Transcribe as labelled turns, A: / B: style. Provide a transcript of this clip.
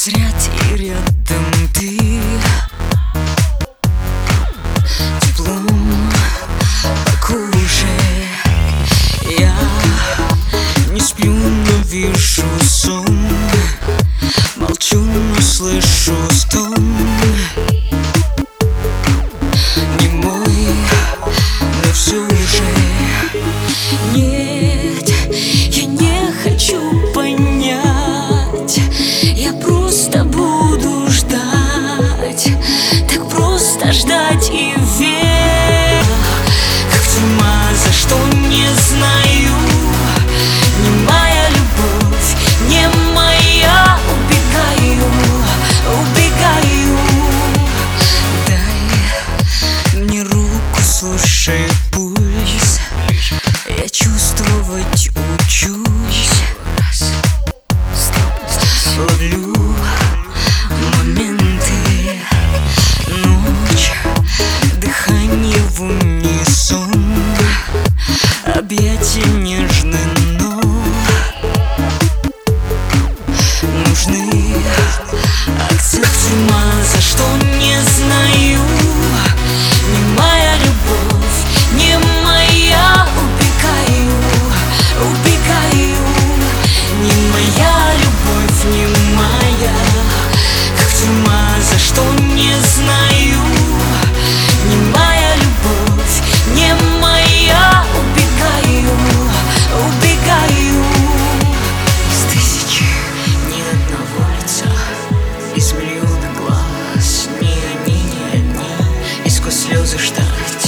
A: разряд и рядом ты. Теплом по коже я не сплю, но вижу сон. Молчу, но слышу стон. Не мой, но все же нет, я не хочу понять. Я просто буду ждать, так просто ждать и верить. Как тьма, за что не знаю. Не моя любовь, не моя. Убегаю, убегаю. Дай мне руку, слушай пульс. Я чувствовать учусь. Ловлю моменты. Ночь, дыхание в унисон. Объятия нежны, но нужны. Акцент тьма, за что не знаю. Не моя любовь, не моя. Убегаю, убегаю. Не моя любовь, не моя. Как тьма, за что не знаю. Не моя любовь, не моя. Убегаю, убегаю. Из тысячи ни одного лица, из миллиона глаз. Ни они, ни одни, и сквозь слезы ждать.